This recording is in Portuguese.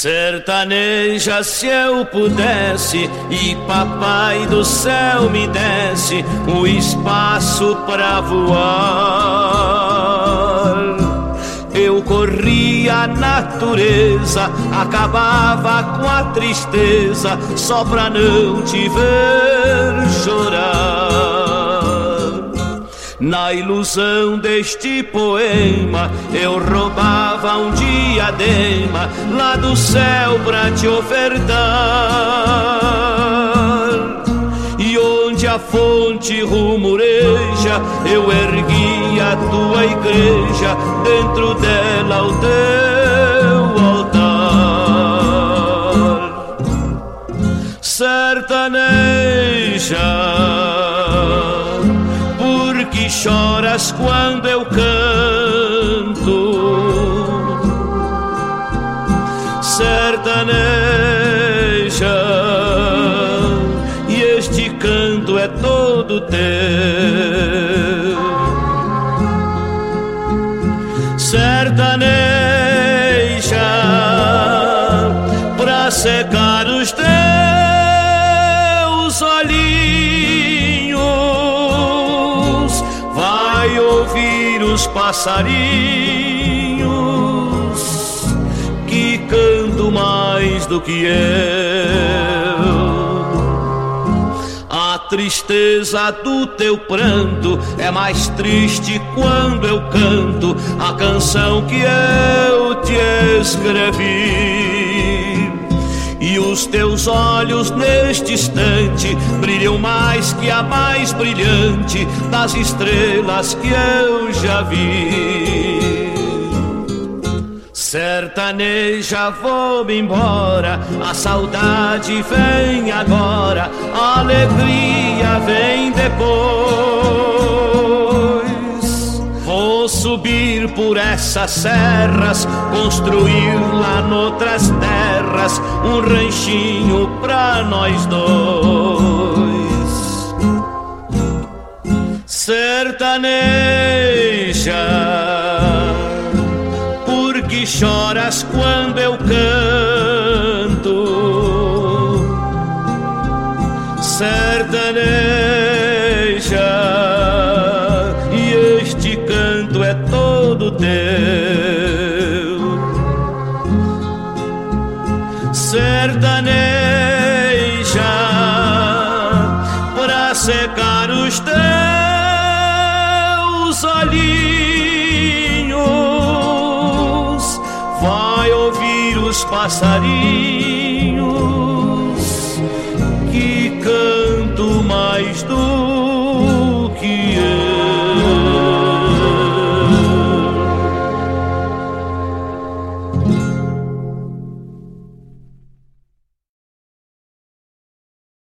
Sertaneja, se eu pudesse e papai do céu me desse o espaço pra voar, eu corria a natureza, acabava com a tristeza só pra não te ver chorar. Na ilusão deste poema eu roubava um diadema lá do céu pra te ofertar. E onde a fonte rumoreja eu ergui a tua igreja, dentro dela o teu altar. Sertaneja, que choras quando eu canto, sertaneja, e este canto é todo teu. Sertaneja, pra secar os teus olhinhos, vai ouvir os passarinhos que cantam mais do que eu. A tristeza do teu pranto é mais triste quando eu canto a canção que eu te escrevi. E os teus olhos neste instante brilham mais que a mais brilhante das estrelas que eu já vi. Sertaneja, vou-me embora, a saudade vem agora, a alegria vem depois. Vou subir por essas serras, construir lá noutras terras um ranchinho pra nós dois. Sertaneja, por que choras quando eu canto? Sertaneja, e este canto é todo teu. Sertaneja, pra secar os teus olhinhos, vai ouvir os passarinhos que cantam mais do que